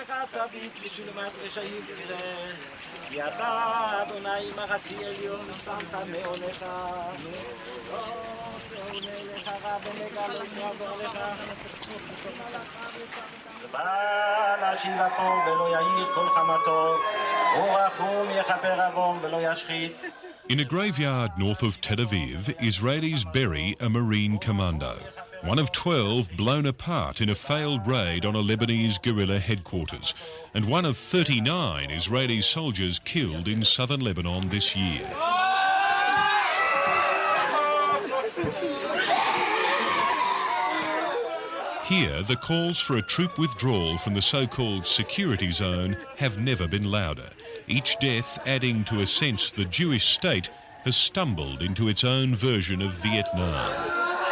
לך תביט בשלמת רשעים תראה, כי אתה אדוני מחסי עליון שמת מעונך, לא תעונה לך רע ונגלות יעבור לך, בא להשיב הטוב ולא יעיר כל חמתו, ורחום יכפר עוון ולא ישחית. In a graveyard north of Tel Aviv, Israelis bury a Marine commando, one of 12 blown apart in a failed raid on a Lebanese guerrilla headquarters, and one of 39 Israeli soldiers killed in southern Lebanon this year. Here, the calls for a troop withdrawal from the so-called security zone have never been louder, each death adding to a sense the Jewish state has stumbled into its own version of Vietnam.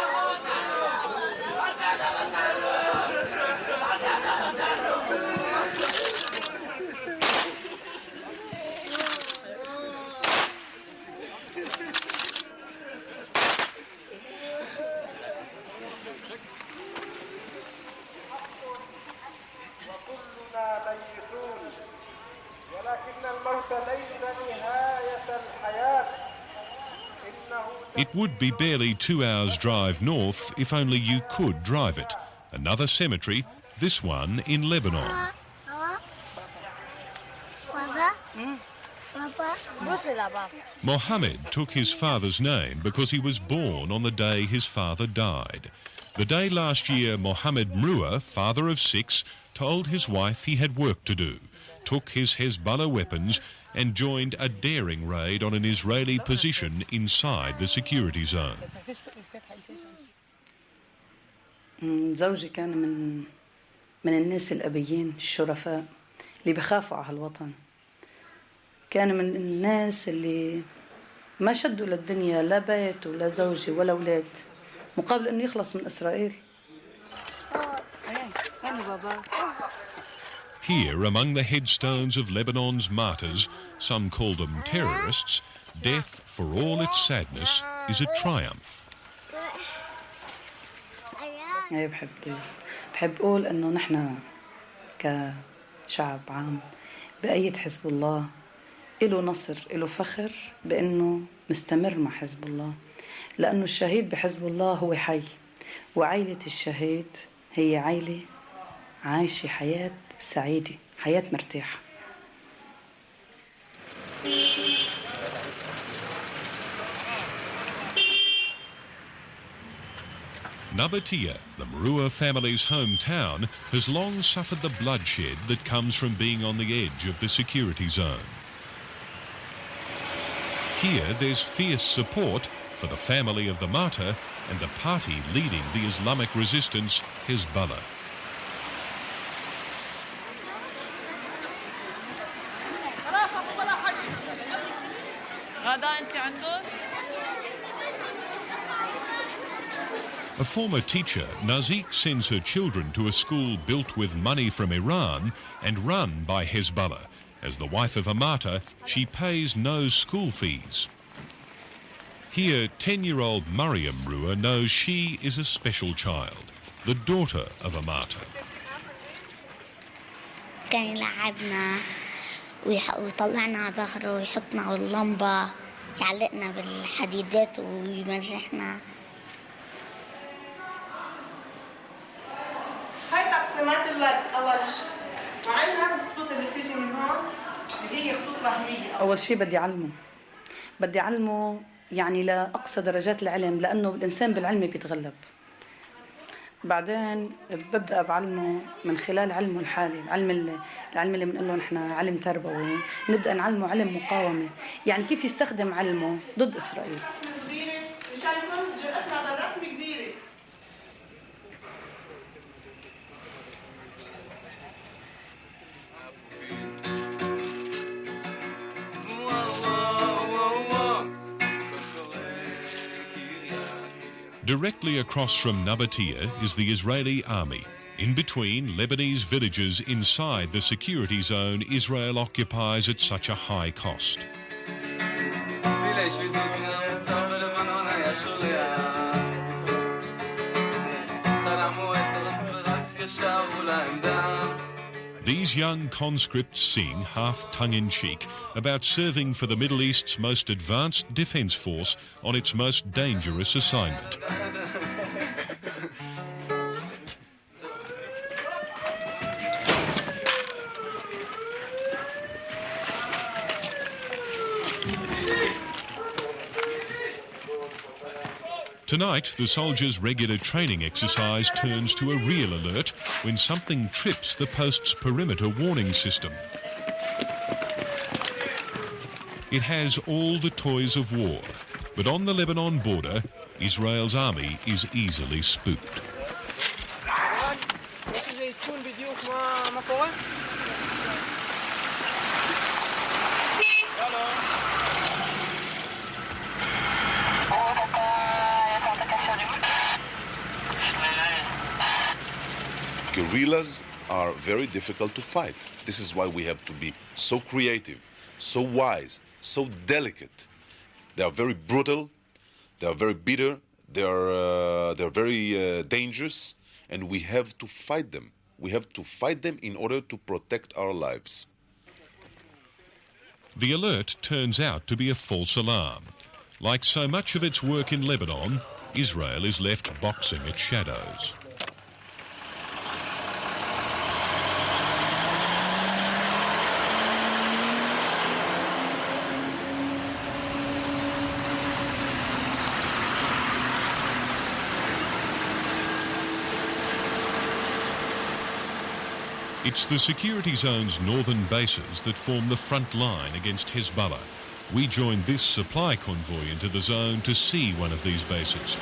It would be barely 2 hours' drive north if only you could drive it. Another cemetery, this one in Lebanon. Mohammed took his father's name because he was born on the day his father died. The day last year, Mohammed Mrua, father of 6, told his wife he had work to do, took his Hezbollah weapons and joined a daring raid on an Israeli position inside the security zone. زوجي كان من الناس الأبيين الشرفاء اللي بخافوا على الوطن. كان من الناس اللي ما شدوا للدنيا لا بيت ولا زوجي ولا أولاد مقابل إنه يخلص من إسرائيل. Here, among the headstones of Lebanon's martyrs, some call them terrorists, death, for all its sadness, is a triumph. بحب أقول إنه نحن كشعب عام بأيد حزب الله إله نصر إله فخر بأنه مستمر مع حزب الله، لأنه الشهيد بحزب الله هو حي، وعائلة الشهيد هي عائلة عايشة حياة سعيدة، حياة مرتاحة. Nabatea, the Mrua family's hometown, has long suffered the bloodshed that comes from being on the edge of the security zone. Here, there's fierce support for the family of the martyr and the party leading the Islamic resistance, Hezbollah. A former teacher, Nazik sends her children to a school built with money from Iran and run by Hezbollah. As the wife of a martyr, she pays no school fees. Here, 10-year-old Mariam Mrua knows she is a special child, the daughter of a martyr. كان يلعبنا ويطلعنا على ظهره ويحطنا على اللمبة يعلقنا بالحديدات ويمرجحنا. هاي تقسيمات الورد أول شيء، وعندنا الخطوط اللي بتيجي من هون اللي هي خطوط وهمية. أول شيء بدي أعلمه يعني لأقصى درجات العلم، لأنه الإنسان بالعلم بيتغلب. بعدين ببدأ بعلمه من خلال علمه الحالي، العلم اللي بنقول له نحن علم تربوي، نبدأ نعلمه علم مقاومة، يعني كيف يستخدم علمه ضد إسرائيل. Directly across from Nabatea is the Israeli army. In between Lebanese villages inside the security zone Israel occupies at such a high cost. These young conscripts sing, half tongue-in-cheek, about serving for the Middle East's most advanced defence force on its most dangerous assignment. Tonight, the soldiers' regular training exercise turns to a real alert when something trips the post's perimeter warning system. It has all the toys of war, but on the Lebanon border, Israel's army is easily spooked. Guerrillas are very difficult to fight. This is why we have to be so creative, so wise, so delicate. They are very brutal, they are very bitter, they're very dangerous, and we have to fight them. We have to fight them in order to protect our lives. The alert turns out to be a false alarm. Like so much of its work in Lebanon, Israel is left boxing its shadows. It's the security zone's northern bases that form the front line against Hezbollah. We joined this supply convoy into the zone to see one of these bases.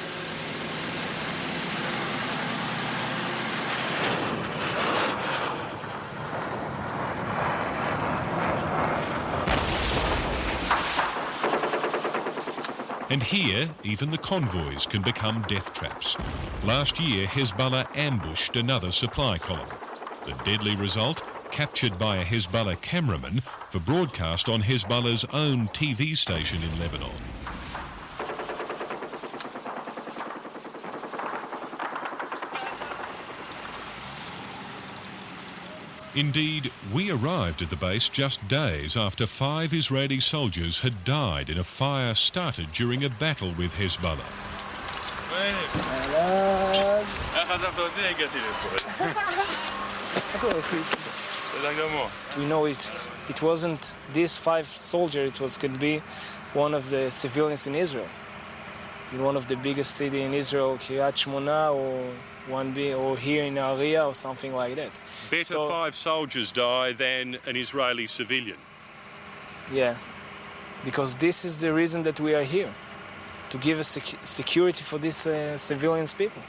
And here, even the convoys can become death traps. Last year, Hezbollah ambushed another supply column. The deadly result, captured by a Hezbollah cameraman for broadcast on Hezbollah's own TV station in Lebanon. Indeed, we arrived at the base just days after 5 Israeli soldiers had died in a fire started during a battle with Hezbollah. We know it wasn't these 5 soldiers, could be one of the civilians in Israel. In one of the biggest cities in Israel, Kiryat Shmona, or 1B, or here in Nahariya, or something like that. Better 5 soldiers die than an Israeli civilian. Yeah, because this is the reason that we are here, to give a security for these civilians people.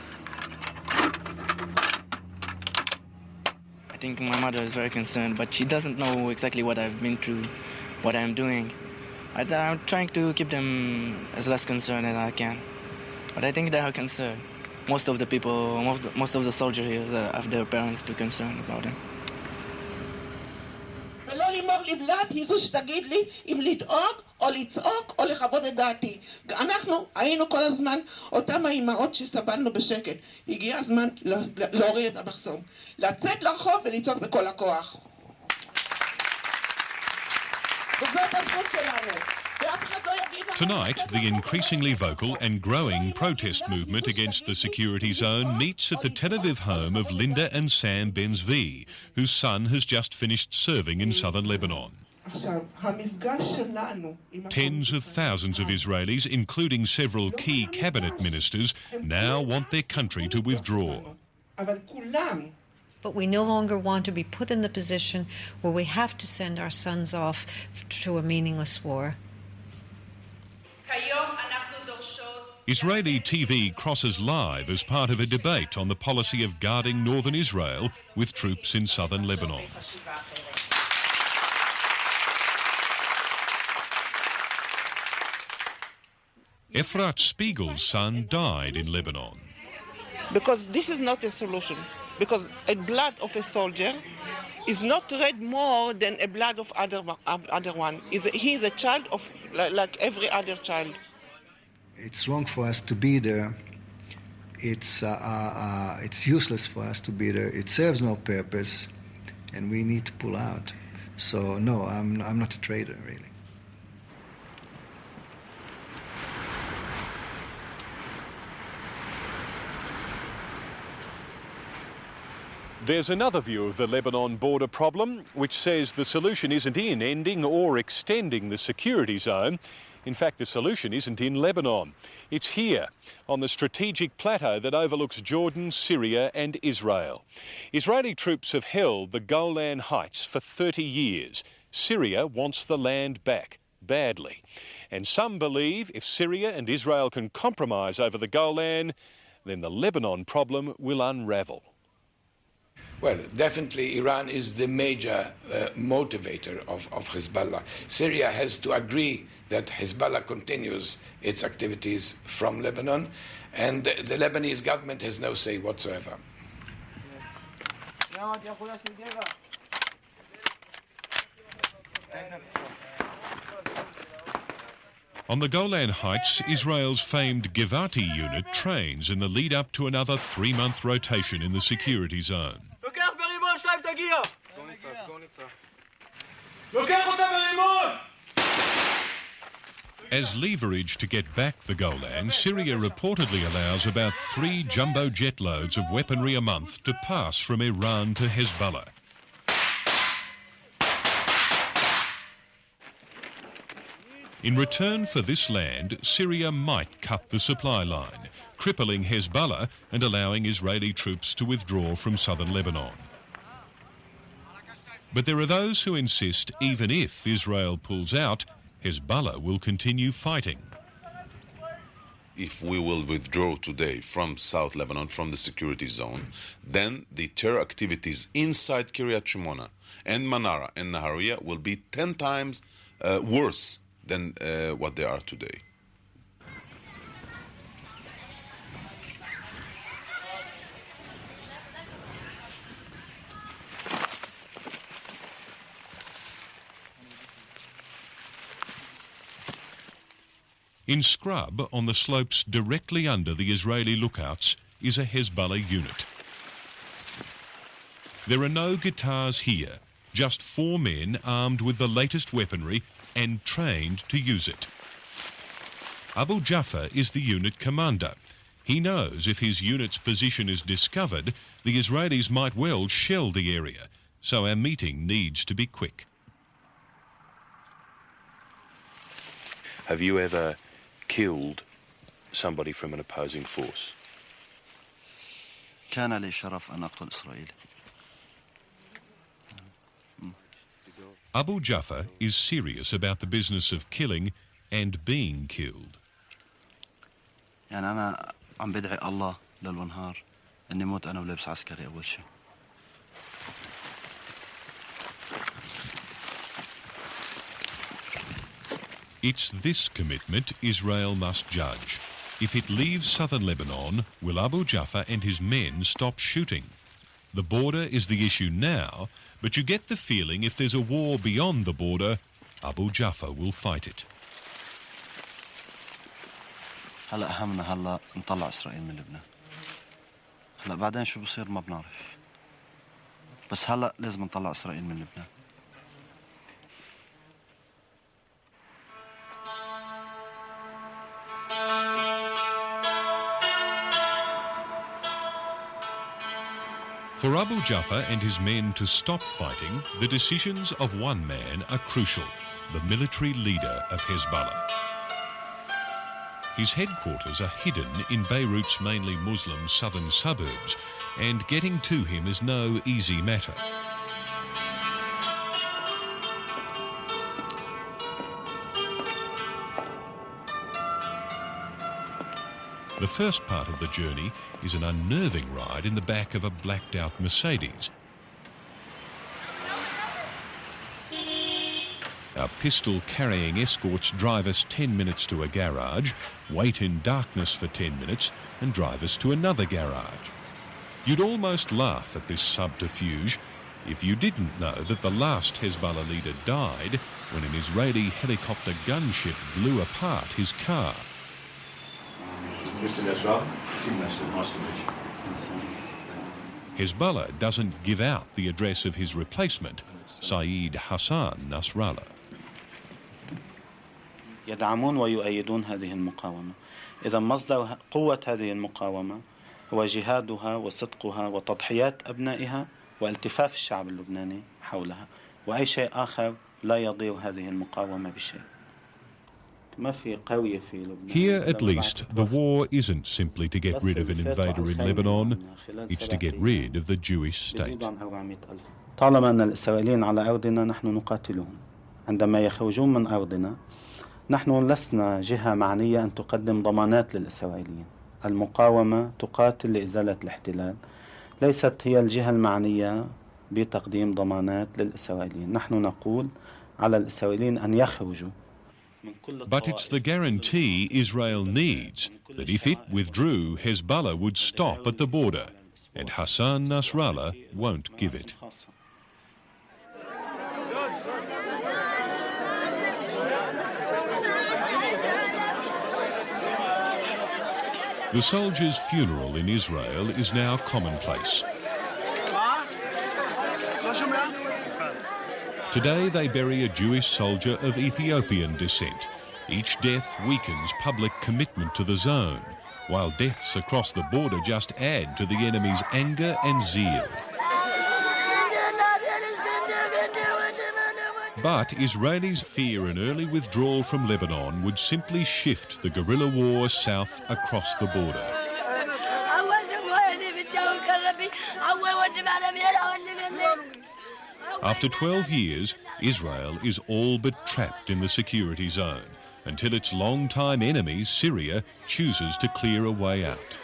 I think my mother is very concerned, but she doesn't know exactly what I've been through, what I'm doing. I'm trying to keep them as less concerned as I can, but I think they are concerned. Most of the people, most of the soldiers here have their parents to concern about them. ולא לימור לבלת היא זו שתגיד לי אם לדאוג או לצעוק או לכבוד את דעתי. אנחנו היינו כל הזמן אותם האימהות שסבלנו בשקט. הגיע הזמן להוריד את המחסום, לצאת לרחוב ולצעוק בכל הכוח. וזאת הזכות שלנו. Tonight, the increasingly vocal and growing protest movement against the security zone meets at the Tel Aviv home of Linda and Sam Ben-Zvi, whose son has just finished serving in southern Lebanon. Tens of thousands of Israelis, including several key cabinet ministers, now want their country to withdraw. But we no longer want to be put in the position where we have to send our sons off to a meaningless war. Israeli TV crosses live as part of a debate on the policy of guarding northern Israel with troops in southern Lebanon. Efrat Spiegel's son died in Lebanon. Because this is not a solution. Because a blood of a soldier is not red more than a blood of other one. He is a child of like every other child. It's wrong for us to be there. It's useless for us to be there. It serves no purpose. and we need to pull out. So no, I'm not a trader, really. There's another view of the Lebanon border problem, which says the solution isn't in ending or extending the security zone. In fact, the solution isn't in Lebanon. It's here, on the strategic plateau that overlooks Jordan, Syria and Israel. Israeli troops have held the Golan Heights for 30 years. Syria wants the land back, badly. And some believe if Syria and Israel can compromise over the Golan, then the Lebanon problem will unravel. Well, definitely Iran is the major motivator of Hezbollah. Syria has to agree that Hezbollah continues its activities from Lebanon, and the Lebanese government has no say whatsoever. On the Golan Heights, Israel's famed Givati unit trains in the lead-up to another 3-month rotation in the security zone. As leverage to get back the Golan, Syria reportedly allows about 3 jumbo jet loads of weaponry a month to pass from Iran to Hezbollah. In return for this land, Syria might cut the supply line, crippling Hezbollah and allowing Israeli troops to withdraw from southern Lebanon. But there are those who insist even if Israel pulls out, Hezbollah will continue fighting. If we will withdraw today from South Lebanon, from the security zone, then the terror activities inside Kiryat Shimona and Manara and Nahariya will be 10 times worse than what they are today. In scrub, on the slopes directly under the Israeli lookouts, is a Hezbollah unit. There are no guitars here, just 4 men armed with the latest weaponry and trained to use it. Abu Jaffa is the unit commander. He knows if his unit's position is discovered, the Israelis might well shell the area, so our meeting needs to be quick. Have you ever killed somebody from an opposing force? كان لي شرف أن أقتل إسرائيل. Abu Jaffa is serious about the business of killing and being killed. يعني أنا عم بدعي الله ليل ونهار إني موت أنا ولابس عسكري أول شيء. It's this commitment Israel must judge. If it leaves southern Lebanon, will Abu Jaffa and his men stop shooting? The border is the issue now, but you get the feeling if there's a war beyond the border, Abu Jaffa will fight it. هلا أهمنا هلا نطلع إسرائيل من لبنان. هلا بعدين شو بصير ما بنعرف. بس هلا لازم نطلع إسرائيل من لبنان. For Abu Jaffa and his men to stop fighting, the decisions of one man are crucial, the military leader of Hezbollah. His headquarters are hidden in Beirut's mainly Muslim southern suburbs, and getting to him is no easy matter. The first part of the journey is an unnerving ride in the back of a blacked-out Mercedes. Our pistol-carrying escorts drive us 10 minutes to a garage, wait in darkness for 10 minutes, and drive us to another garage. You'd almost laugh at this subterfuge if you didn't know that the last Hezbollah leader died when an Israeli helicopter gunship blew apart his car. Hezbollah doesn't give out the address of his replacement, Saeed Hassan Nasrallah. يدعمون ويؤيدون هذه المقاومة. إذا مصدر قوة هذه المقاومة هو جهادها وصدقها وتضحيات أبنائها والتفاف الشعب اللبناني حولها، وأي شيء آخر لا يضيع هذه المقاومة بشيء. Here, at least, the war isn't simply to get rid of an invader in Lebanon, it's to get rid of the Jewish state. طالما أن الإسرائيليين على أرضنا نحن نقاتلهم. عندما يخرجون من أرضنا نحن لسنا جهة معنية أن تقدم ضمانات للإسرائيليين. المقاومة تقاتل لإزالة الاحتلال، ليست هي الجهة المعنية بتقديم ضمانات للإسرائيليين. نحن نقول على الإسرائيليين أن يخرجوا. But it's the guarantee Israel needs that if it withdrew, Hezbollah would stop at the border, and Hassan Nasrallah won't give it. The soldier's funeral in Israel is now commonplace. Today they bury a Jewish soldier of Ethiopian descent. Each death weakens public commitment to the zone, while deaths across the border just add to the enemy's anger and zeal. But Israelis fear an early withdrawal from Lebanon would simply shift the guerrilla war south across the border. After 12 years, Israel is all but trapped in the security zone until its long-time enemy, Syria, chooses to clear a way out.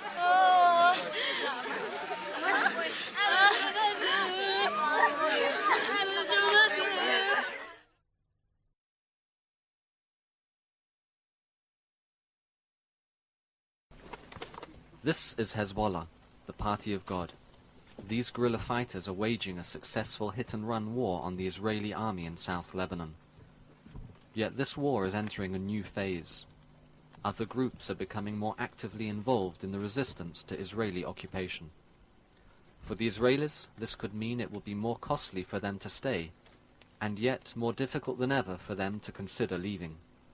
This is Hezbollah, the party of God. These guerrilla fighters are waging a successful hit-and-run war on the Israeli army in South Lebanon. Yet this war is entering a new phase. Other groups are becoming more actively involved in the resistance to Israeli occupation. For the Israelis, this could mean it will be more costly for them to stay, and yet more difficult than ever for them to consider leaving.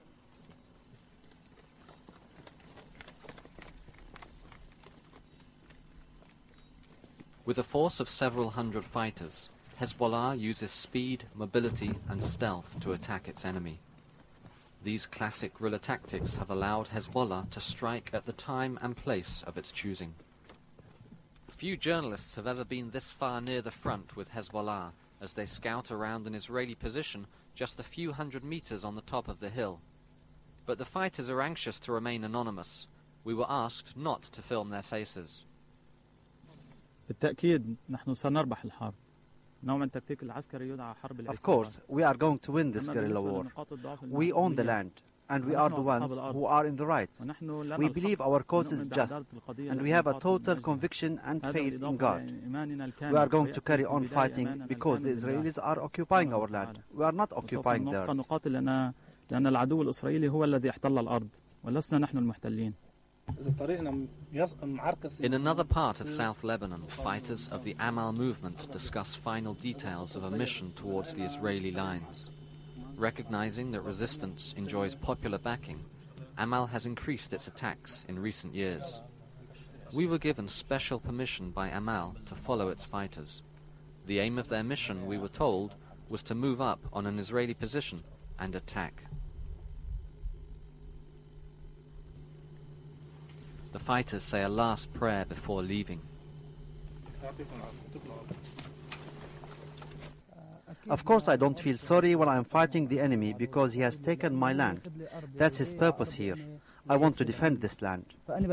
With a force of several hundred fighters, Hezbollah uses speed, mobility and stealth to attack its enemy. These classic guerrilla tactics have allowed Hezbollah to strike at the time and place of its choosing. Few journalists have ever been this far near the front with Hezbollah as they scout around an Israeli position just a few hundred meters on the top of the hill. But the fighters are anxious to remain anonymous. We were asked not to film their faces. بالتأكيد نحن سنربح الحرب. نوع من التكتيك العسكري يدعى حرب الاستعراض. Of course, we are going to win this guerrilla war. We own the land, and we are the ones who are in the right. We believe our cause is just, and we have a total conviction and faith in God. We are going to carry on fighting because the Israelis are occupying our land. We are not occupying theirs. لأن العدو الإسرائيلي هو الذي احتل الأرض ولسنا نحن المحتلين. In another part of South Lebanon, fighters of the Amal movement discuss final details of a mission towards the Israeli lines. Recognizing that resistance enjoys popular backing, Amal has increased its attacks in recent years. We were given special permission by Amal to follow its fighters. The aim of their mission, we were told, was to move up on an Israeli position and attack. The fighters say a last prayer before leaving. Of course, I don't feel sorry when I'm fighting the enemy because he has taken my land. That's his purpose here. I want to defend this land.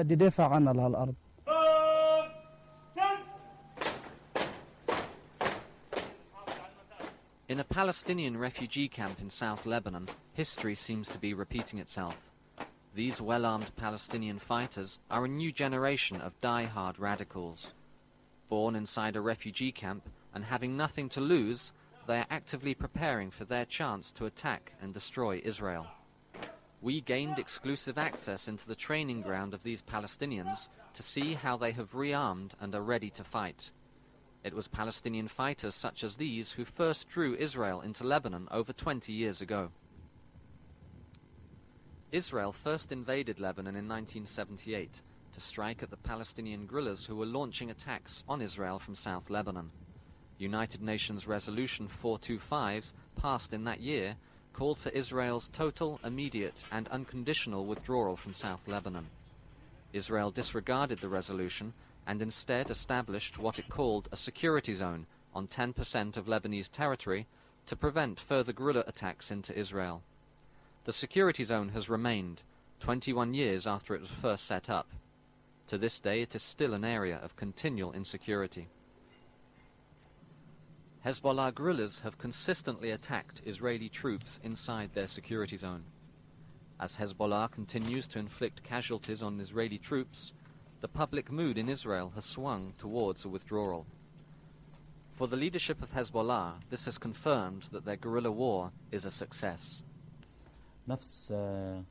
In a Palestinian refugee camp in South Lebanon, history seems to be repeating itself. These well-armed Palestinian fighters are a new generation of die-hard radicals. Born inside a refugee camp and having nothing to lose, they are actively preparing for their chance to attack and destroy Israel. We gained exclusive access into the training ground of these Palestinians to see how they have rearmed and are ready to fight. It was Palestinian fighters such as these who first drew Israel into Lebanon over 20 years ago. Israel first invaded Lebanon in 1978 to strike at the Palestinian guerrillas who were launching attacks on Israel from South Lebanon. United Nations Resolution 425, passed in that year, called for Israel's total, immediate and unconditional withdrawal from South Lebanon. Israel disregarded the resolution and instead established what it called a security zone on 10% of Lebanese territory to prevent further guerrilla attacks into Israel. The security zone has remained 21 years after it was first set up. To this day, it is still an area of continual insecurity. Hezbollah guerrillas have consistently attacked Israeli troops inside their security zone. As Hezbollah continues to inflict casualties on Israeli troops, the public mood in Israel has swung towards a withdrawal. For the leadership of Hezbollah, this has confirmed that their guerrilla war is a success. The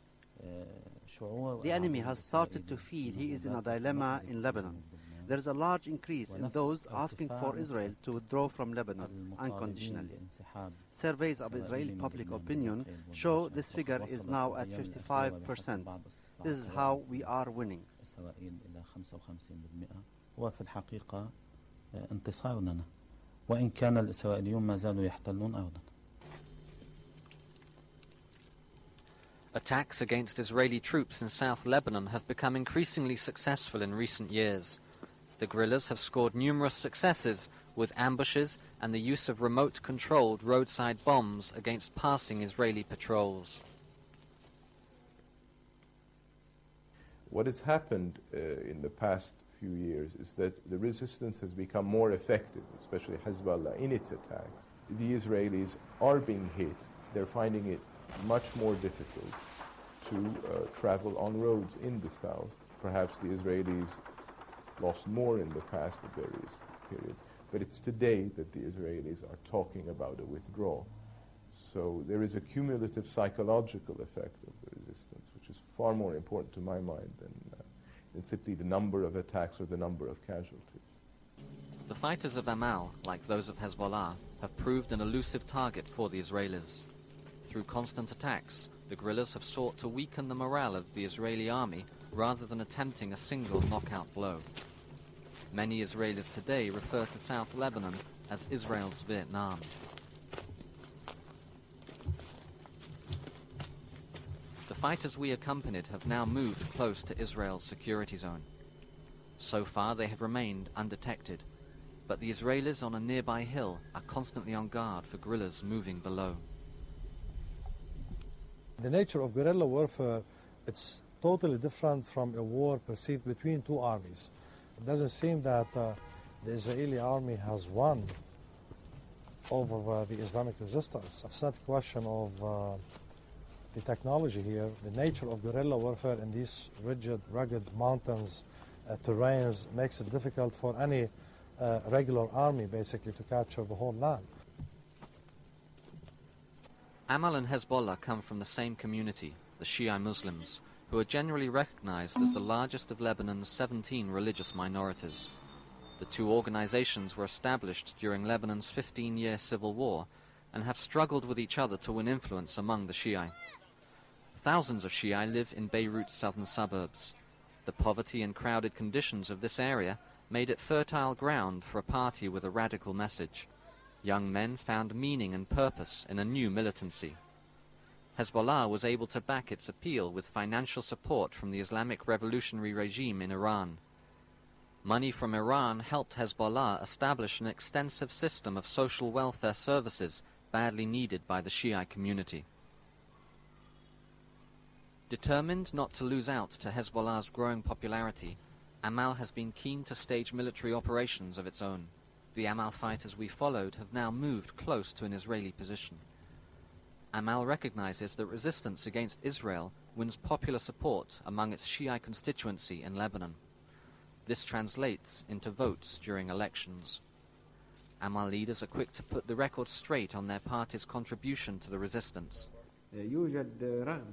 enemy has started to feel he is in a dilemma in Lebanon. There is a large increase in those asking for Israel to withdraw from Lebanon unconditionally. Surveys of Israeli public opinion show this figure is now at 55%. This is how we are winning. وفي الحقيقة انتصار لنا وإن كان الإسرائيليون ما زالوا يحتلون أرضنا. Attacks against Israeli troops in South Lebanon have become increasingly successful in recent years. The guerrillas have scored numerous successes with ambushes and the use of remote-controlled roadside bombs against passing Israeli patrols. What has happened in the past few years is that the resistance has become more effective, especially Hezbollah in its attacks. The Israelis are being hit. They're finding it much more difficult to travel on roads in the south. Perhaps the Israelis lost more in the past at various periods, but it's today that the Israelis are talking about a withdrawal. So there is a cumulative psychological effect of the resistance, which is far more important to my mind than simply the number of attacks or the number of casualties. The fighters of Amal, like those of Hezbollah, have proved an elusive target for the Israelis. Through constant attacks, the guerrillas have sought to weaken the morale of the Israeli army rather than attempting a single knockout blow. Many Israelis today refer to South Lebanon as Israel's Vietnam. The fighters we accompanied have now moved close to Israel's security zone. So far they have remained undetected, but the Israelis on a nearby hill are constantly on guard for guerrillas moving below. The nature of guerrilla warfare, it's totally different from a war perceived between two armies. It doesn't seem that the Israeli army has won over the Islamic resistance. It's not a question of the technology here. The nature of guerrilla warfare in these rigid, rugged mountains, terrains, makes it difficult for any regular army basically to capture the whole land. Amal and Hezbollah come from the same community, the Shia Muslims, who are generally recognized as the largest of Lebanon's 17 religious minorities. The two organizations were established during Lebanon's 15-year civil war and have struggled with each other to win influence among the Shia. Thousands of Shia live in Beirut's southern suburbs. The poverty and crowded conditions of this area made it fertile ground for a party with a radical message. Young men found meaning and purpose in a new militancy. Hezbollah was able to back its appeal with financial support from the Islamic revolutionary regime in Iran. Money from Iran helped Hezbollah establish an extensive system of social welfare services badly needed by the Shia community. Determined not to lose out to Hezbollah's growing popularity, Amal has been keen to stage military operations of its own. The Amal fighters we followed have now moved close to an Israeli position. Amal recognizes that resistance against Israel wins popular support among its Shia constituency in Lebanon. This translates into votes during elections. Amal leaders are quick to put the record straight on their party's contribution to the resistance.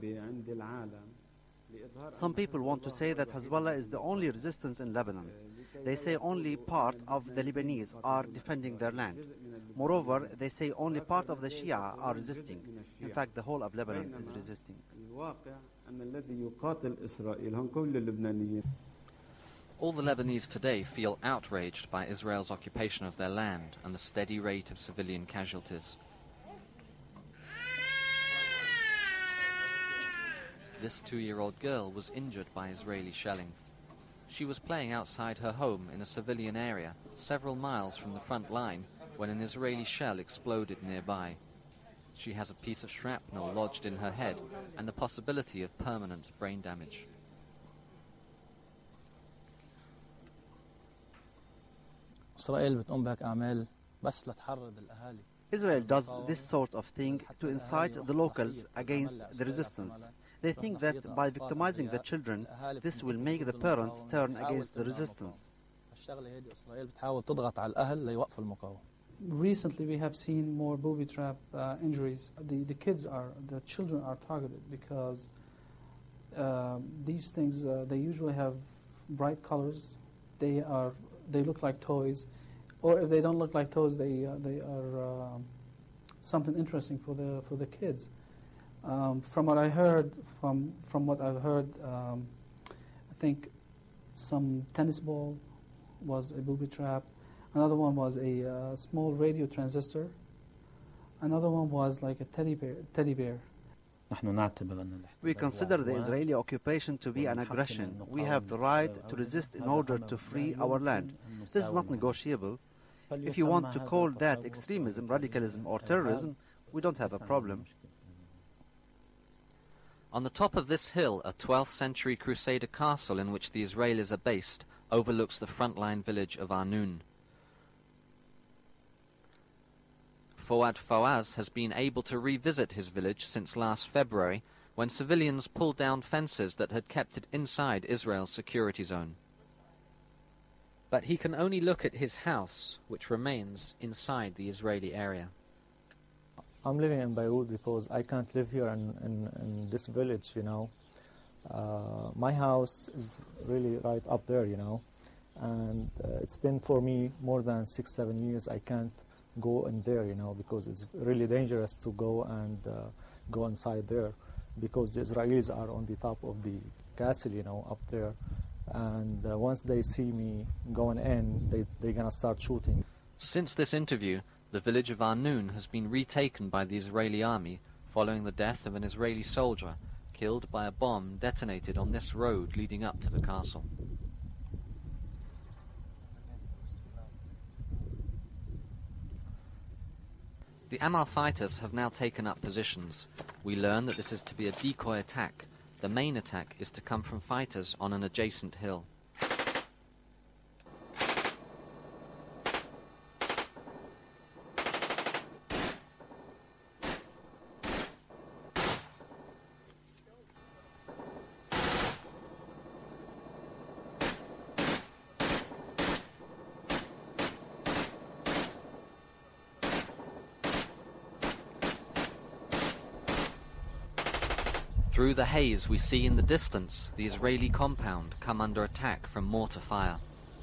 Some people want to say that Hezbollah is the only resistance in Lebanon. They say only part of the Lebanese are defending their land. Moreover, they say only part of the Shia are resisting. In fact, the whole of Lebanon is resisting. All the Lebanese today feel outraged by Israel's occupation of their land and the steady rate of civilian casualties. This 2-year-old girl was injured by Israeli shelling. She was playing outside her home in a civilian area, several miles from the front line, when an Israeli shell exploded nearby. She has a piece of shrapnel lodged in her head and the possibility of permanent brain damage. Israel does this sort of thing to incite the locals against the resistance. They think that by victimizing the children, this will make the parents turn against the resistance. Recently, we have seen more booby trap injuries. The children are targeted because these things they usually have bright colors. They look like toys, or if they don't look like toys, they are something interesting for the kids. From what I heard, I think some tennis ball was a booby trap. Another one was a small radio transistor. Another one was like a teddy bear. We consider the Israeli occupation to be an aggression. We have the right to resist in order to free our land. This is not negotiable. If you want to call that extremism, radicalism, or terrorism, we don't have a problem. On the top of this hill, a 12th century Crusader castle in which the Israelis are based overlooks the frontline village of Arnoun. Fouad Fawaz has been able to revisit his village since last February, when civilians pulled down fences that had kept it inside Israel's security zone. But he can only look at his house, which remains inside the Israeli area. I'm living in Beirut because I can't live here in this village, you know. My house is really right up there, you know, and it's been for me more than 6-7 years. I can't go in there, you know, because it's really dangerous to go and go inside there, because the Israelis are on the top of the castle, you know, up there, and once they see me going in, they're gonna start shooting. Since this interview, the village of Arnoun has been retaken by the Israeli army following the death of an Israeli soldier killed by a bomb detonated on this road leading up to the castle. The Amal fighters have now taken up positions. We learn that this is to be a decoy attack. The main attack is to come from fighters on an adjacent hill. Through the haze we see in the distance the Israeli compound come under attack from mortar fire.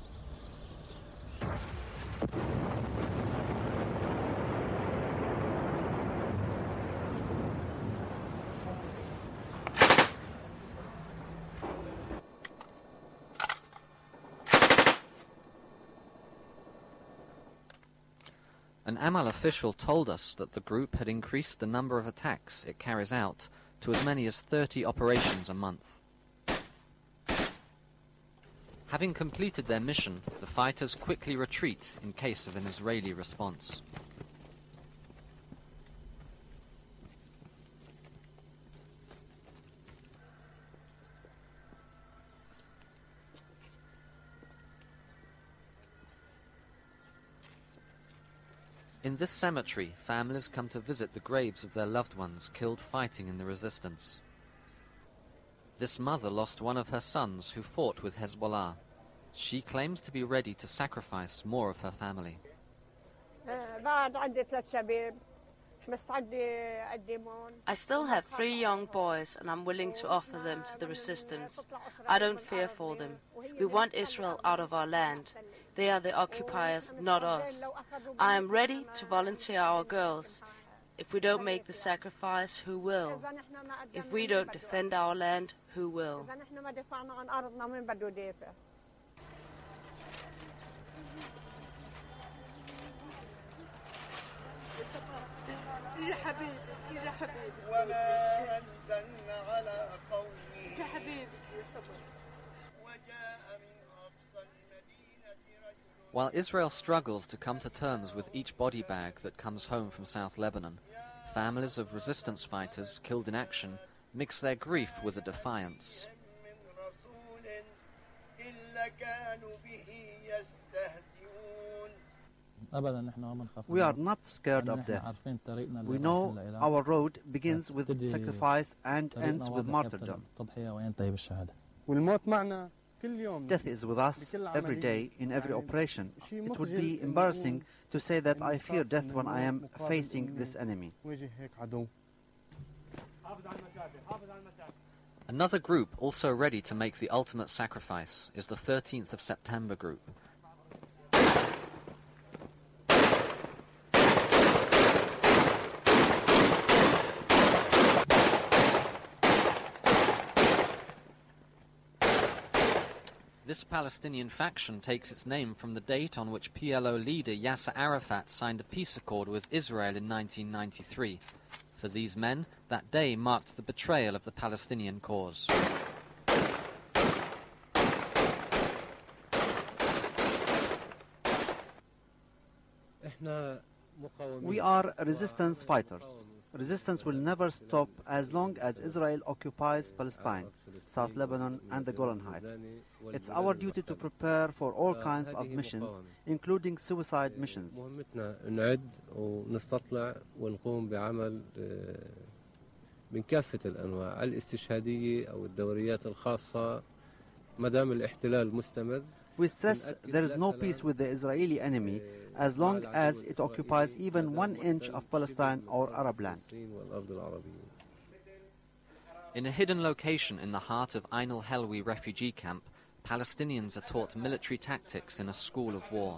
An Amal official told us that the group had increased the number of attacks it carries out to as many as 30 operations a month. Having completed their mission, the fighters quickly retreat in case of an Israeli response. In this cemetery, families come to visit the graves of their loved ones killed fighting in the resistance. This mother lost one of her sons who fought with Hezbollah. She claims to be ready to sacrifice more of her family. بعد عندي 3 شباب I still have 3 young boys and I'm willing to offer them to the resistance. I don't fear for them. We want Israel out of our land. They are the occupiers, not us. I am ready to volunteer our girls. If we don't make the sacrifice, who will? If we don't defend our land, who will? While Israel struggles to come to terms with each body bag that comes home from South Lebanon, families of resistance fighters killed in action mix their grief with a defiance. We are not scared of death. We know our road begins with sacrifice and ends with martyrdom. Death is with us every day in every operation. It would be embarrassing to say that I fear death when I am facing this enemy. Another group also ready to make the ultimate sacrifice is the 13th of September group. This Palestinian faction takes its name from the date on which PLO leader Yasser Arafat signed a peace accord with Israel in 1993. For these men, that day marked the betrayal of the Palestinian cause. We are resistance fighters. Resistance will never stop as long as Israel occupies Palestine, South Lebanon and the Golan Heights. It's our duty to prepare for all kinds of missions, including suicide missions. من كافة الأنواع الاستشهادية أو الدوريات الخاصة ما دام الاحتلال مستمر. We stress there is no peace with the Israeli enemy as long as it occupies even 1 inch of Palestine or Arab land. In a hidden location in the heart of Ain al-Helwi refugee camp, Palestinians are taught military tactics in a school of war.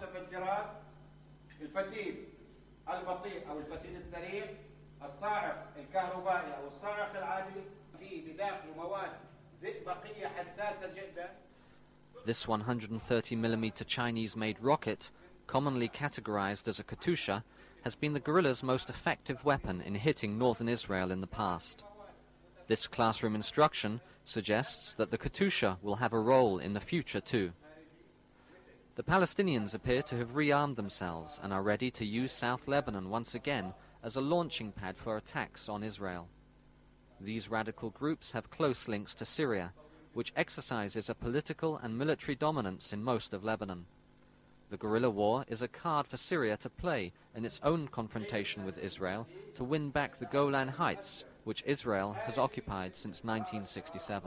This 130mm Chinese-made rocket, commonly categorized as a Katyusha, has been the guerrillas' most effective weapon in hitting northern Israel in the past. This classroom instruction suggests that the Katyusha will have a role in the future too. The Palestinians appear to have rearmed themselves and are ready to use South Lebanon once again as a launching pad for attacks on Israel. These radical groups have close links to Syria, which exercises a political and military dominance in most of Lebanon. The guerrilla war is a card for Syria to play in its own confrontation with Israel to win back the Golan Heights, which Israel has occupied since 1967.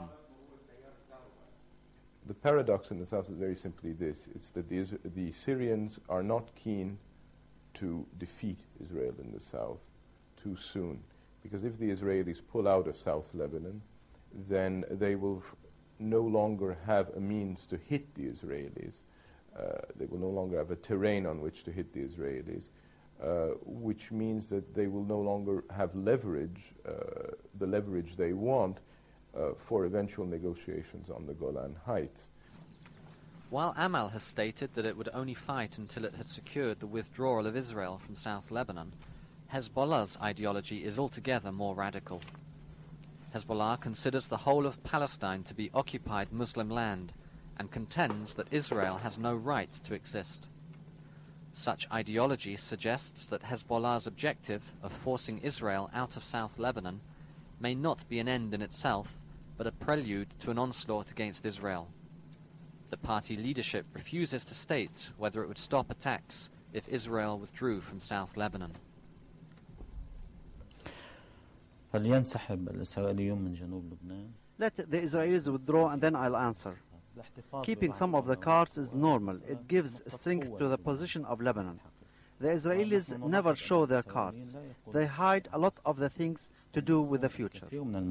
The paradox in the south is very simply this. It's that the Syrians are not keen to defeat Israel in the south too soon. Because if the Israelis pull out of South Lebanon, then they will no longer have a means to hit the Israelis. They will no longer have a terrain on which to hit the Israelis, which means that they will no longer have leverage, the leverage they want for eventual negotiations on the Golan Heights. While Amal has stated that it would only fight until it had secured the withdrawal of Israel from South Lebanon, Hezbollah's ideology is altogether more radical. Hezbollah considers the whole of Palestine to be occupied Muslim land and contends that Israel has no right to exist. Such ideology suggests that Hezbollah's objective of forcing Israel out of South Lebanon may not be an end in itself, but a prelude to an onslaught against Israel. The party leadership refuses to state whether it would stop attacks if Israel withdrew from South Lebanon. هل ينسحب الإسرائيليون من جنوب لبنان؟ Let the Israelis withdraw and then I'll answer. Keeping some of the cards is normal. It gives strength to the position of Lebanon. The Israelis never show their cards. They hide a lot of the things to do with the future.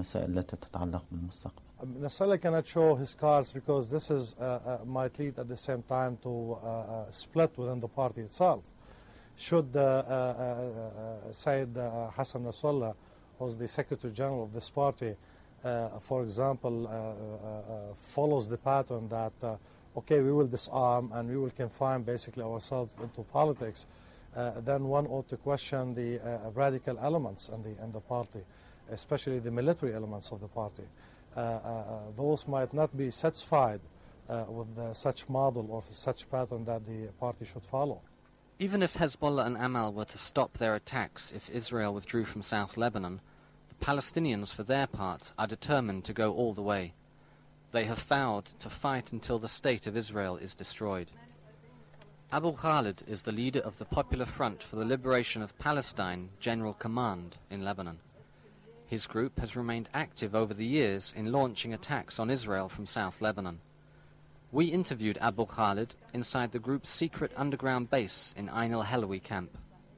Nasrallah cannot show his cards because this is might lead at the same time to split within the party itself. Should Sayyid Hassan Nasrallah, who's the Secretary General of this party, for example, follows the pattern that, okay, we will disarm and we will confine basically ourselves into politics, then one ought to question the radical elements in the party, especially the military elements of the party. Those might not be satisfied with such model or such pattern that the party should follow. Even if Hezbollah and Amal were to stop their attacks if Israel withdrew from South Lebanon, the Palestinians, for their part, are determined to go all the way. They have vowed to fight until the state of Israel is destroyed. Abu Khalid is the leader of the Popular Front for the Liberation of Palestine General Command in Lebanon. His group has remained active over the years in launching attacks on Israel from South Lebanon. We interviewed Abu Khalid inside the group's secret underground base in Ain al-Halawi camp.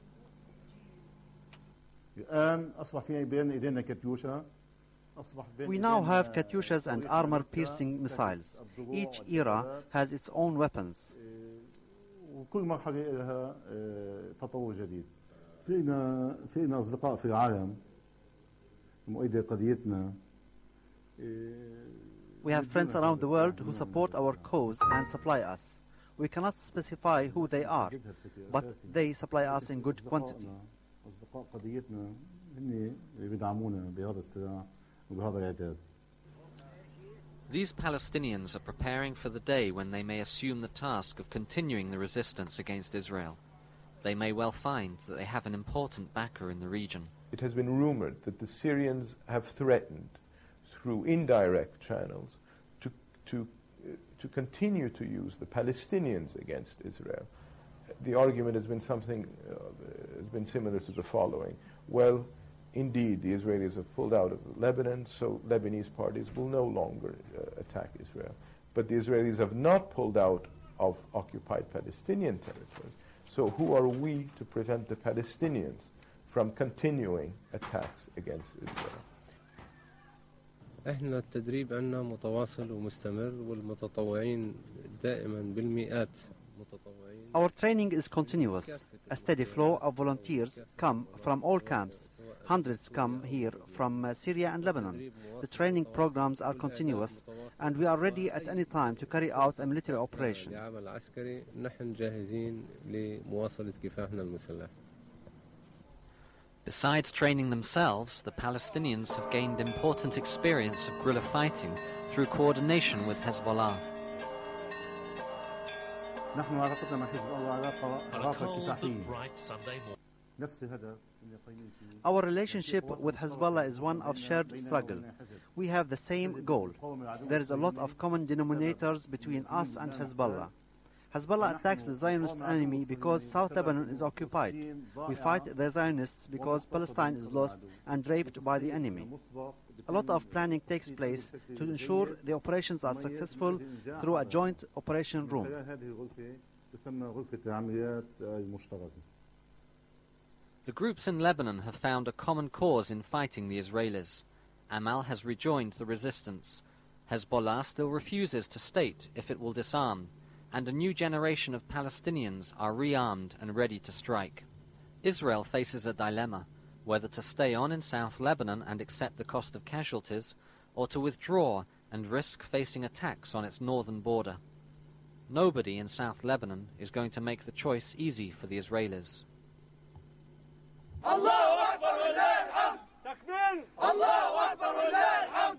We now have Katyushas and armor-piercing missiles. Each era has its own weapons. وكل مرحلة لها تطور جديد. فينا أصدقاء في العالم مؤيدة قضيتنا. We have friends around the world who support our cause and supply us. We cannot specify who they are, but they supply us in good quantity. أصدقاء قضيتنا هن بيدعمونا بهذا الصراع وبهذا الإعداد. These Palestinians are preparing for the day when they may assume the task of continuing the resistance against Israel. They may well find that they have an important backer in the region. It has been rumored that the Syrians have threatened, through indirect channels, to continue to use the Palestinians against Israel. The argument has been similar to the following. Well, indeed, the Israelis have pulled out of Lebanon, so Lebanese parties will no longer attack Israel. But the Israelis have not pulled out of occupied Palestinian territories. So who are we to prevent the Palestinians from continuing attacks against Israel? احنا التدريب عندنا متواصل ومستمر والمتطوعين دائما بالمئات متطوعين. Our training is continuous. A steady flow of volunteers come from all camps. Hundreds come here from Syria and Lebanon. The training programs are continuous, and we are ready at any time to carry out a military operation. Besides training themselves, the Palestinians have gained important experience of guerrilla fighting through coordination with Hezbollah. Our relationship with Hezbollah is one of shared struggle. We have the same goal. There is a lot of common denominators between us and Hezbollah. Hezbollah attacks the Zionist enemy because South Lebanon is occupied. We fight the Zionists because Palestine is lost and raped by the enemy. A lot of planning takes place to ensure the operations are successful through a joint operation room. The groups in Lebanon have found a common cause in fighting the Israelis. Amal has rejoined the resistance. Hezbollah still refuses to state if it will disarm, and a new generation of Palestinians are rearmed and ready to strike. Israel faces a dilemma, whether to stay on in South Lebanon and accept the cost of casualties, or to withdraw and risk facing attacks on its northern border. Nobody in South Lebanon is going to make the choice easy for the Israelis. Allahu Akbar wa lillahi alhamd. Takbir. Allahu Akbar wa lillahi alhamd.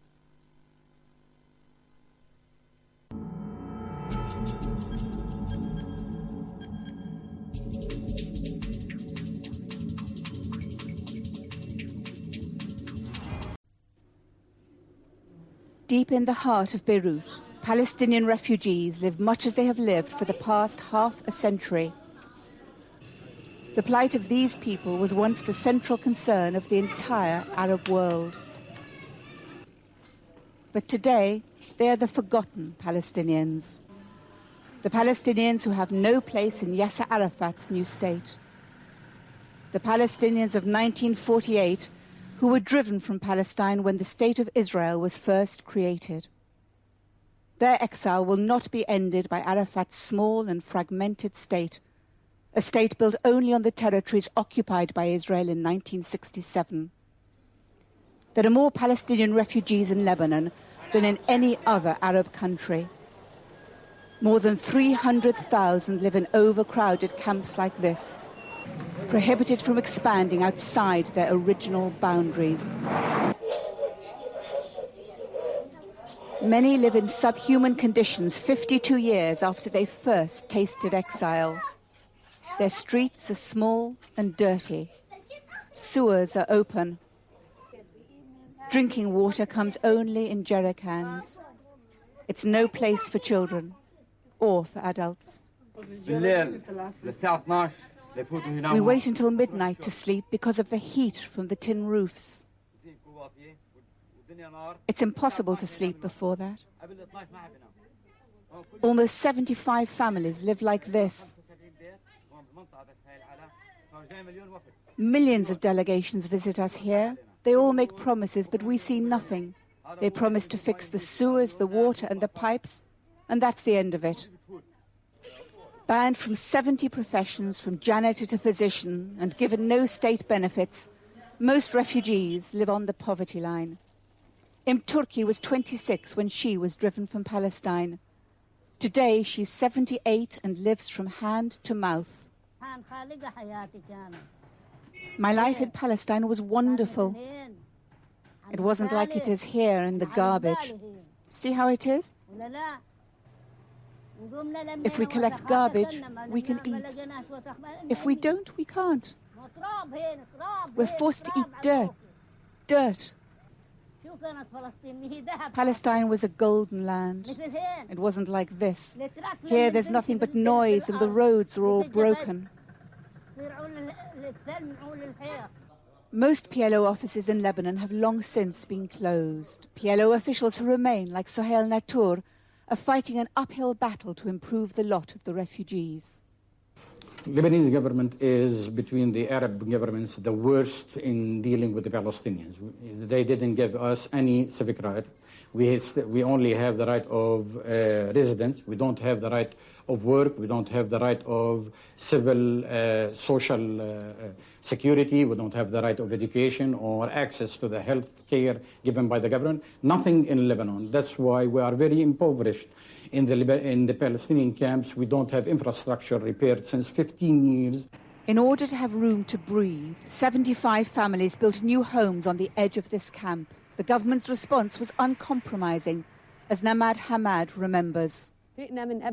Deep in the heart of Beirut, Palestinian refugees live much as they have lived for the past half a century. The plight of these people was once the central concern of the entire Arab world. But today, they are the forgotten Palestinians. The Palestinians who have no place in Yasser Arafat's new state. The Palestinians of 1948 who were driven from Palestine when the State of Israel was first created. Their exile will not be ended by Arafat's small and fragmented state, a state built only on the territories occupied by Israel in 1967. There are more Palestinian refugees in Lebanon than in any other Arab country. More than 300,000 live in overcrowded camps like this, prohibited from expanding outside their original boundaries. Many live in subhuman conditions 52 years after they first tasted exile. Their streets are small and dirty. Sewers are open. Drinking water comes only in jerry cans. It's no place for children or for adults. We wait until midnight to sleep because of the heat from the tin roofs. It's impossible to sleep before that. Almost 75 families live like this. Millions of delegations visit us here. They all make promises, but we see nothing. They promise to fix the sewers, the water and the pipes, and that's the end of it. Banned from 70 professions, from janitor to physician, and given no state benefits, most refugees live on the poverty line. Turki was 26 when she was driven from Palestine. Today she's 78 and lives from hand to mouth. My life in Palestine was wonderful. It wasn't like it is here in the garbage. See how it is? If we collect garbage, we can eat. If we don't, we can't. We're forced to eat dirt. Palestine was a golden land. It wasn't like this. Here there's nothing but noise and the roads are all broken. Most PLO offices in Lebanon have long since been closed. PLO officials who remain, like Sohail Natur, are fighting an uphill battle to improve the lot of the refugees. Lebanese government is, between the Arab governments, the worst in dealing with the Palestinians. They didn't give us any civic right. We only have the right of residence. We don't have the right of work. We don't have the right of civil, social security. We don't have the right of education or access to the health care given by the government. Nothing in Lebanon. That's why we are very impoverished. In the Palestinian camps, we don't have infrastructure repaired since 15 years. In order to have room to breathe, 75 families built new homes on the edge of this camp. The government's response was uncompromising, as Namad Hamad remembers. The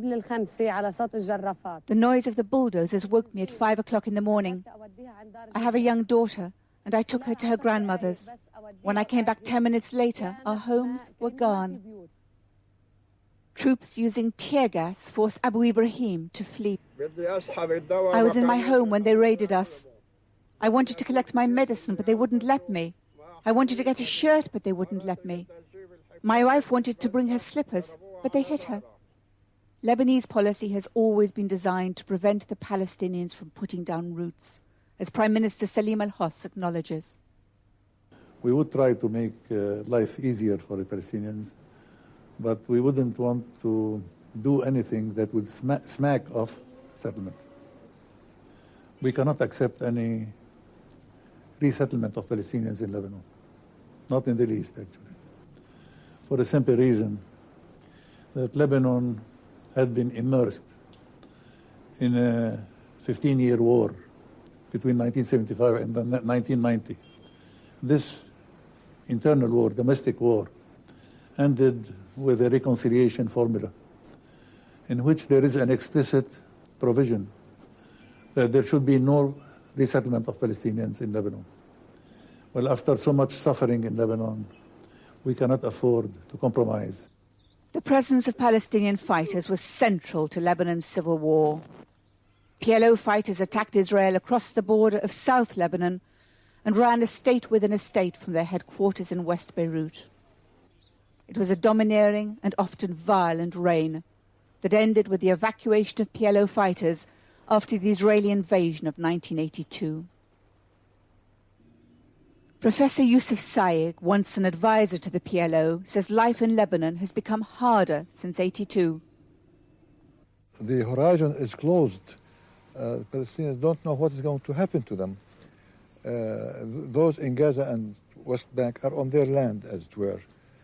noise of the bulldozers woke me at 5 o'clock in the morning. I have a young daughter, and I took her to her grandmother's. When I came back 10 minutes later, our homes were gone. Troops using tear gas forced Abu Ibrahim to flee. I was in my home when they raided us. I wanted to collect my medicine, but they wouldn't let me. I wanted to get a shirt, but they wouldn't let me. My wife wanted to bring her slippers, but they hit her. Lebanese policy has always been designed to prevent the Palestinians from putting down roots, as Prime Minister Salim Al-Hos acknowledges. We would try to make life easier for the Palestinians, but we wouldn't want to do anything that would smack off settlement. We cannot accept any resettlement of Palestinians in Lebanon, not in the least, actually, for the simple reason that Lebanon had been immersed in a 15-year war between 1975 and 1990. This internal war, domestic war, ended with a reconciliation formula in which there is an explicit provision that there should be no resettlement of Palestinians in Lebanon. Well, after so much suffering in Lebanon, we cannot afford to compromise. The presence of Palestinian fighters was central to Lebanon's civil war. PLO fighters attacked Israel across the border of South Lebanon and ran a state within a state from their headquarters in West Beirut. It was a domineering and often violent reign. that ended with the evacuation of PLO fighters after the Israeli invasion of 1982. Professor Youssef Saig, once an advisor to the PLO, says life in Lebanon has become harder since '82. The horizon is closed. Palestinians don't know what is going to happen to them. Those in Gaza and West Bank are on their land, as it were.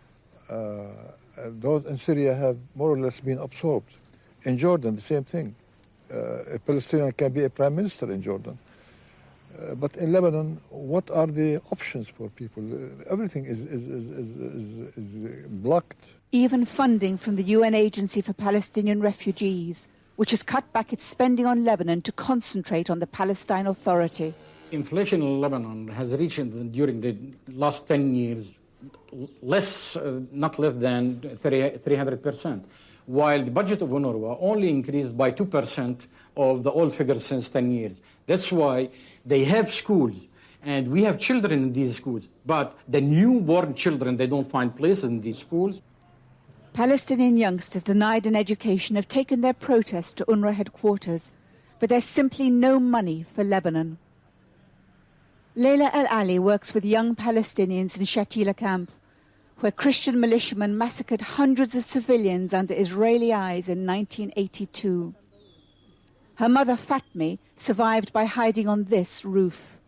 Those in Syria have more or less been absorbed. In Jordan, the same thing. A Palestinian can be a prime minister in Jordan. But in Lebanon, what are the options for people? Everything is blocked. Even funding from the UN Agency for Palestinian Refugees, which has cut back its spending on Lebanon to concentrate on the Palestine Authority. Inflation in Lebanon has reached during the last 10 years not less than 300%, while the budget of UNRWA only increased by 2% of the old figures since 10 years. That's why they have schools, and we have children in these schools, but the newborn children, they don't find places in these schools. Palestinian youngsters denied an education have taken their protests to UNRWA headquarters, but there's simply no money for Lebanon. Leila El-Ali works with young Palestinians in Shatila camp, where Christian militiamen massacred hundreds of civilians under Israeli eyes in 1982. Her mother, Fatmi, survived by hiding on this roof.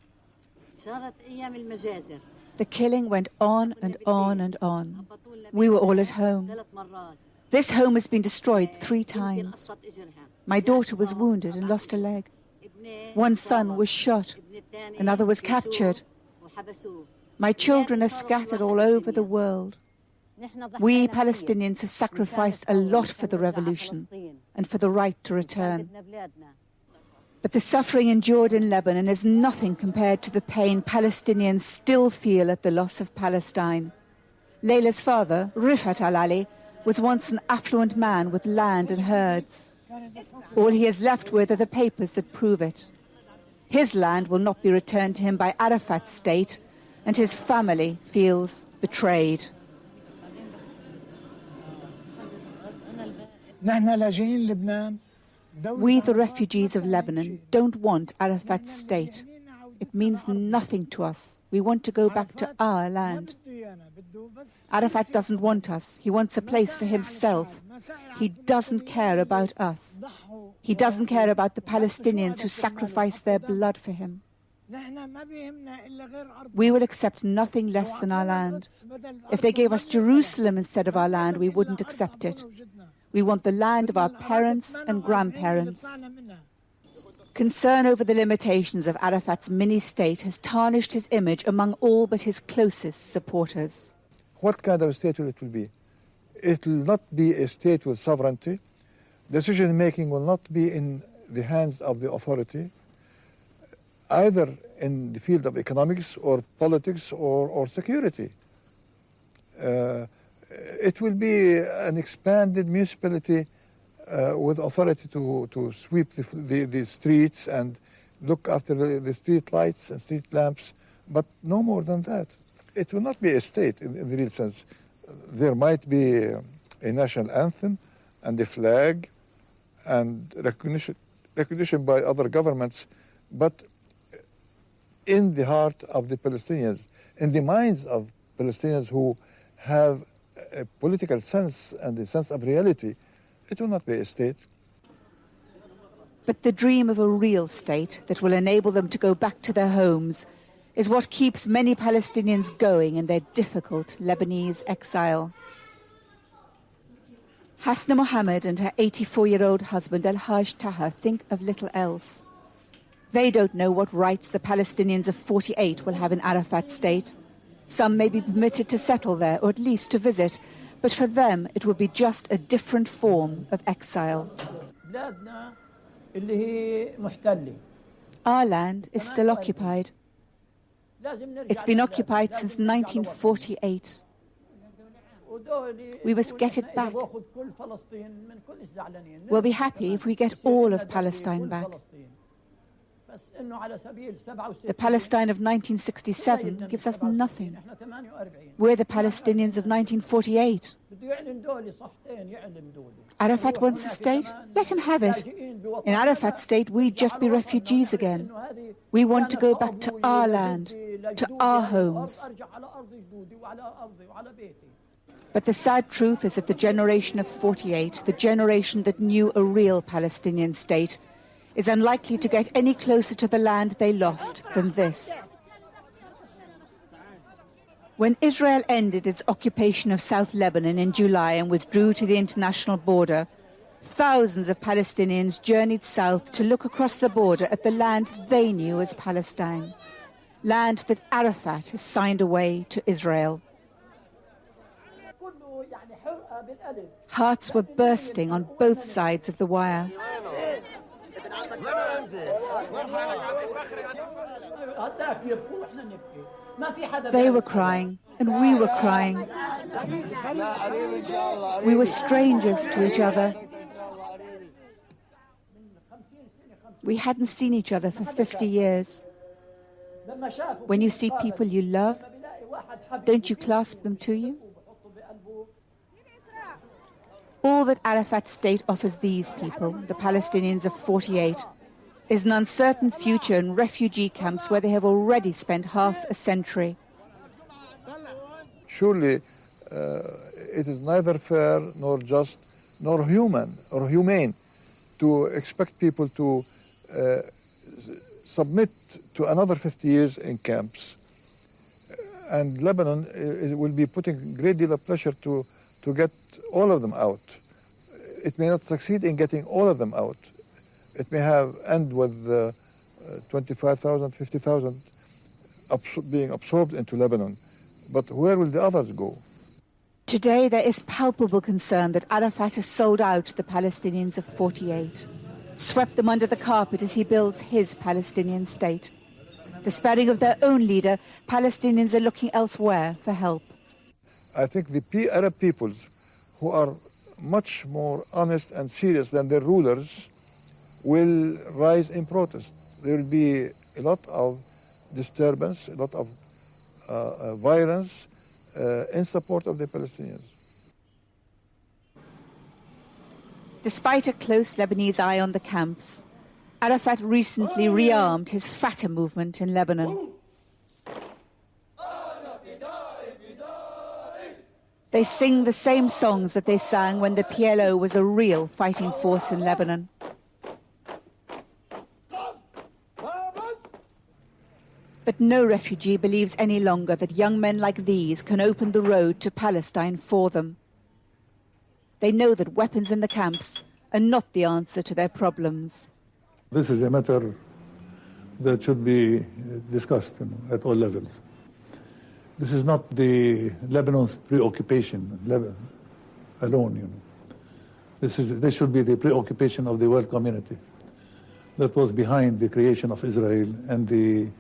The killing went on and on and on. We were all at home. This home has been destroyed 3 times. My daughter was wounded and lost a leg. One son was shot. Another was captured. My children are scattered all over the world. We Palestinians have sacrificed a lot for the revolution and for the right to return. But the suffering endured in Lebanon is nothing compared to the pain Palestinians still feel at the loss of Palestine. Leila's father, Rifat Al-Ali, was once an affluent man with land and herds. All he is left with are the papers that prove it. His land will not be returned to him by Arafat's state, and his family feels betrayed. We, the refugees of Lebanon, don't want Arafat's state. It means nothing to us. We want to go back to our land. Arafat doesn't want us. He wants a place for himself. He doesn't care about us. He doesn't care about the Palestinians who sacrificed their blood for him. We will accept nothing less than our land. If they gave us Jerusalem instead of our land, we wouldn't accept it. We want the land of our parents and grandparents. Concern over the limitations of Arafat's mini-state has tarnished his image among all but his closest supporters. What kind of state will it be? It will not be a state with sovereignty. Decision-making will not be in the hands of the authority, either in the field of economics or politics or security. It will be an expanded municipality with authority to sweep the streets and look after the street lights and street lamps, but no more than that. It will not be a state in the real sense. There might be a national anthem and a flag and recognition by other governments, but in the heart of the Palestinians, in the minds of Palestinians who have a political sense and a sense of reality, it will not be a state. But the dream of a real state that will enable them to go back to their homes is what keeps many Palestinians going in their difficult Lebanese exile. Hasna Mohammed and her 84-year-old husband El-Haj Taha think of little else. They don't know what rights the Palestinians of 48 will have in Arafat's state. Some may be permitted to settle there, or at least to visit, but for them it will be just a different form of exile. Our land is still occupied. It's been occupied since 1948. We must get it back. We'll be happy if we get all of Palestine back. The Palestine of 1967 gives us nothing. We're the Palestinians of 1948. Arafat wants a state? Let him have it. In Arafat's state, we'd just be refugees again. We want to go back to our land, to our homes. But the sad truth is that the generation of 48, the generation that knew a real Palestinian state, is unlikely to get any closer to the land they lost than this. When Israel ended its occupation of South Lebanon in July and withdrew to the international border, thousands of Palestinians journeyed south to look across the border at the land they knew as Palestine, land that Arafat has signed away to Israel. Hearts were bursting on both sides of the wire. They were crying, and we were crying. We were strangers to each other. We hadn't seen each other for 50 years. When you see people you love, don't you clasp them to you? All that Arafat's state offers these people, the Palestinians of 48, is an uncertain future in refugee camps where they have already spent half a century. Surely it is neither fair nor just nor humane to expect people to submit to another 50 years in camps. And Lebanon will be putting a great deal of pressure to get all of them out. It may not succeed in getting all of them out. It may end with 25,000, 50,000 being absorbed into Lebanon. But where will the others go? Today there is palpable concern that Arafat has sold out the Palestinians of 48, swept them under the carpet as he builds his Palestinian state. Despairing of their own leader, Palestinians are looking elsewhere for help. I think the Arab peoples, who are much more honest and serious than their rulers, will rise in protest. There will be a lot of disturbance, a lot of violence in support of the Palestinians. Despite a close Lebanese eye on the camps, Arafat recently rearmed his Fatah movement in Lebanon. They sing the same songs that they sang when the PLO was a real fighting force in Lebanon. But no refugee believes any longer that young men like these can open the road to Palestine for them. They know that weapons in the camps are not the answer to their problems. This is a matter that should be discussed at all levels. This is not the Lebanon's preoccupation alone. This should be the preoccupation of the world community that was behind the creation of Israel and the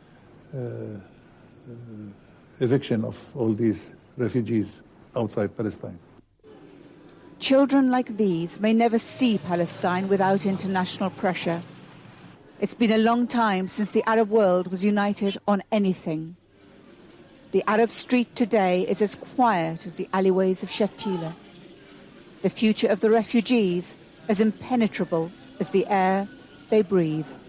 eviction of all these refugees outside Palestine. Children like these may never see Palestine without international pressure. It's been a long time since the Arab world was united on anything. The Arab street today is as quiet as the alleyways of Shatila. The future of the refugees as impenetrable as the air they breathe.